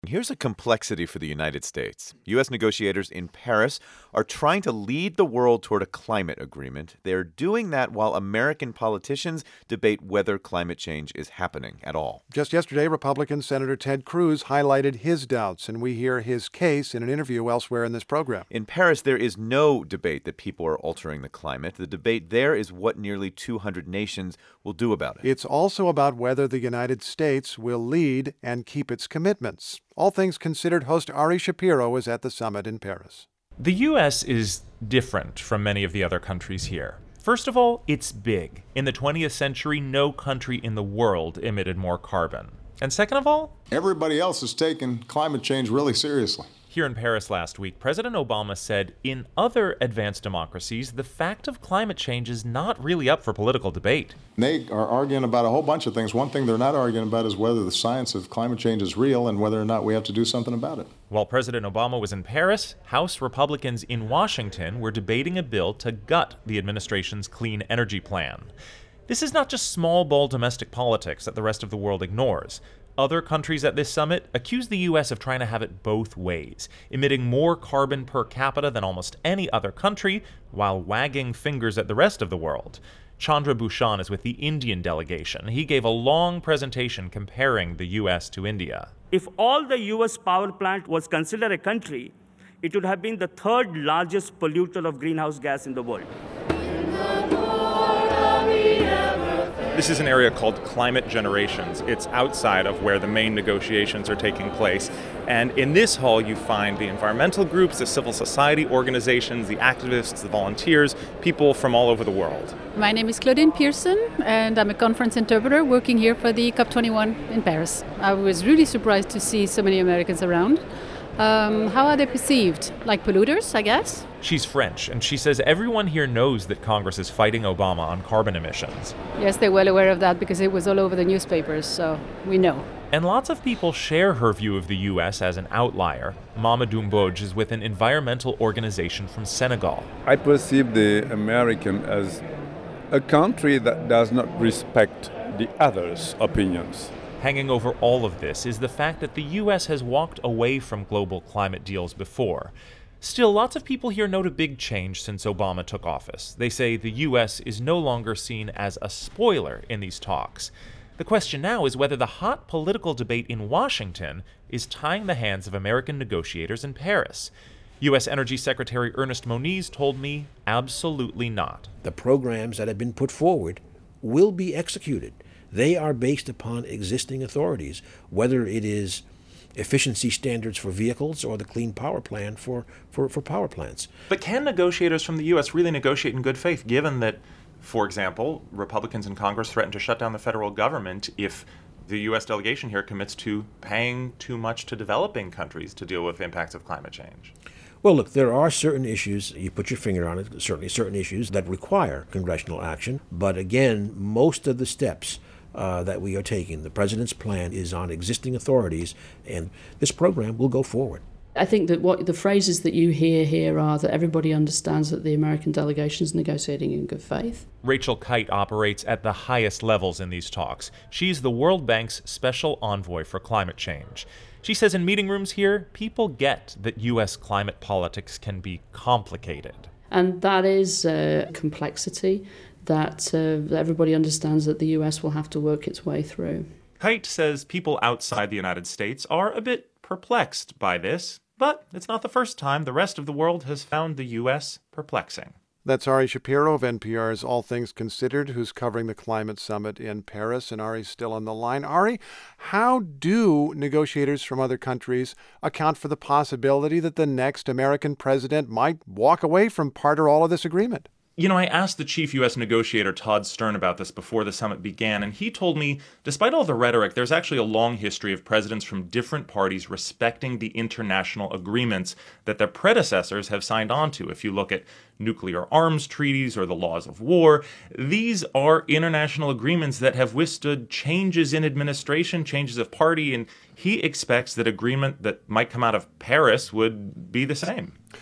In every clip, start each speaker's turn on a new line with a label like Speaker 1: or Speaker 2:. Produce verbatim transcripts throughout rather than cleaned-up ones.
Speaker 1: Here's a complexity for the United States. U S negotiators in Paris are trying to lead the world toward a climate agreement. They're doing that while American politicians debate whether climate change is happening at all.
Speaker 2: Just yesterday, Republican Senator Ted Cruz highlighted his doubts, and we hear his case in an interview elsewhere in this program.
Speaker 1: In Paris, there is no debate that people are altering the climate. The debate there is what nearly two hundred nations will do about it.
Speaker 2: It's also about whether the United States will lead and keep its commitments. All Things Considered host Ari Shapiro is at the summit in Paris.
Speaker 3: The U S is different from many of the other countries here. First of all, it's big. In the twentieth century, no country in the world emitted more carbon. And second of all,
Speaker 4: everybody else is taking climate change really seriously.
Speaker 3: Here in Paris last week, President Obama said in other advanced democracies, the fact of climate change is not really up for political debate.
Speaker 4: They are arguing about a whole bunch of things. One thing they're not arguing about is whether the science of climate change is real and whether or not we have to do something about it.
Speaker 3: While President Obama was in Paris, House Republicans in Washington were debating a bill to gut the administration's clean energy plan. This is not just small ball domestic politics that the rest of the world ignores. Other countries at this summit accuse the U S of trying to have it both ways, emitting more carbon per capita than almost any other country, while wagging fingers at the rest of the world. Chandra Bhushan is with the Indian delegation. He gave a long presentation comparing the U S to India.
Speaker 5: If all the U S power plant was considered a country, it would have been the third largest polluter of greenhouse gas in the world.
Speaker 3: This is an area called Climate Generations. It's outside of where the main negotiations are taking place. And in this hall, you find the environmental groups, the civil society organizations, the activists, the volunteers, people from all over the world.
Speaker 6: My name is Claudine Pearson, and I'm a conference interpreter working here for the COP twenty-one in Paris. I was really surprised to see so many Americans around. Um, how are they perceived? Like polluters, I guess?
Speaker 3: She's French, and she says everyone here knows that Congress is fighting Obama on carbon emissions.
Speaker 6: Yes, they're well aware of that because it was all over the newspapers, so we know.
Speaker 3: And lots of people share her view of the U S as an outlier. Mamadou Mbodj is with an environmental organization from Senegal.
Speaker 7: I perceive the American as a country that does not respect the others' opinions.
Speaker 3: Hanging over all of this is the fact that the U S has walked away from global climate deals before. Still, lots of people here note a big change since Obama took office. They say the U S is no longer seen as a spoiler in these talks. The question now is whether the hot political debate in Washington is tying the hands of American negotiators in Paris. U S Energy Secretary Ernest Moniz told me absolutely not.
Speaker 8: The programs that have been put forward will be executed. They are based upon existing authorities, whether it is efficiency standards for vehicles or the Clean Power Plan for, for, for power plants.
Speaker 3: But can negotiators from the U S really negotiate in good faith, given that, for example, Republicans in Congress threaten to shut down the federal government if the U S delegation here commits to paying too much to developing countries to deal with impacts of climate change?
Speaker 8: Well, look, there are certain issues, you put your finger on it, certainly certain issues that require congressional action. But again, most of the steps Uh, that we are taking. The president's plan is on existing authorities, and this program will go forward.
Speaker 9: I think that what the phrases that you hear here are that everybody understands that the American delegation is negotiating in good faith.
Speaker 3: Rachel Kite operates at the highest levels in these talks. She's the World Bank's special envoy for climate change. She says in meeting rooms here, people get that U S climate politics can be complicated.
Speaker 9: And that is uh, complexity that uh, everybody understands that the U S will have to work its way through.
Speaker 3: Kite says people outside the United States are a bit perplexed by this, but it's not the first time the rest of the world has found the U S perplexing.
Speaker 2: That's Ari Shapiro of N P R's All Things Considered, who's covering the climate summit in Paris, and Ari's still on the line. Ari, how do negotiators from other countries account for the possibility that the next American president might walk away from part or all of this agreement?
Speaker 3: You know, I asked the chief U S negotiator, Todd Stern, about this before the summit began, and he told me, despite all the rhetoric, there's actually a long history of presidents from different parties respecting the international agreements that their predecessors have signed on to. If you look at nuclear arms treaties or the laws of war, these are international agreements that have withstood changes in administration, changes of party, and he expects that agreement that might come out of Paris would be the same.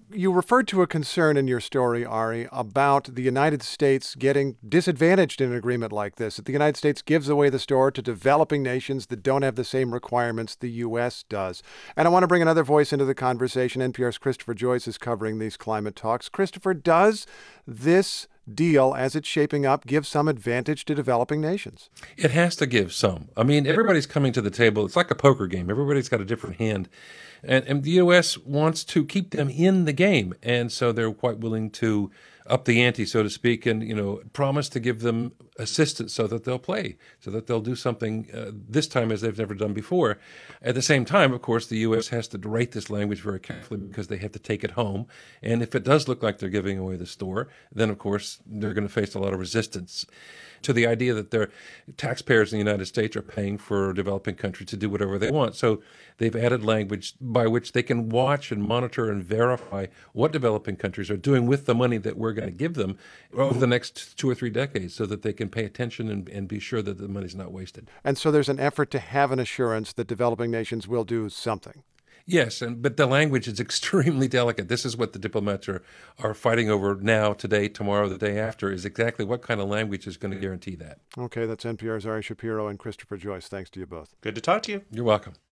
Speaker 2: You referred to a concern in your story, Ari, about the United States getting disadvantaged in an agreement like this, that the United States gives away the store to developing nations that don't have the same requirements the U S does. And I want to bring another voice into the conversation. N P R's Christopher Joyce is covering these climate talks. Christopher, does this deal, as it's shaping up, give some advantage to developing nations?
Speaker 10: It has to give some. I mean, everybody's coming to the table. It's like a poker game. Everybody's got a different hand. And, and the U S wants to keep them in the game. And so they're quite willing to up the ante, so to speak, and, you know, promise to give them assistance so that they'll play, so that they'll do something uh, this time as they've never done before. At the same time, of course, the U S has to write this language very carefully because they have to take it home. And if it does look like they're giving away the store, then, of course, they're going to face a lot of resistance to the idea that their taxpayers in the United States are paying for a developing country to do whatever they want. So they've added language by which they can watch and monitor and verify what developing countries are doing with the money that we're going to give them over the next two or three decades so that they can pay attention and, and be sure that the money's not wasted.
Speaker 2: And so there's an effort to have an assurance that developing nations will do something.
Speaker 10: Yes, and but the language is extremely delicate. This is what the diplomats are, are fighting over now, today, tomorrow, the day after, is exactly what kind of language is going to guarantee that.
Speaker 2: Okay, that's N P R's Ari Shapiro and Christopher Joyce. Thanks to you both.
Speaker 3: Good to talk to you.
Speaker 10: You're welcome.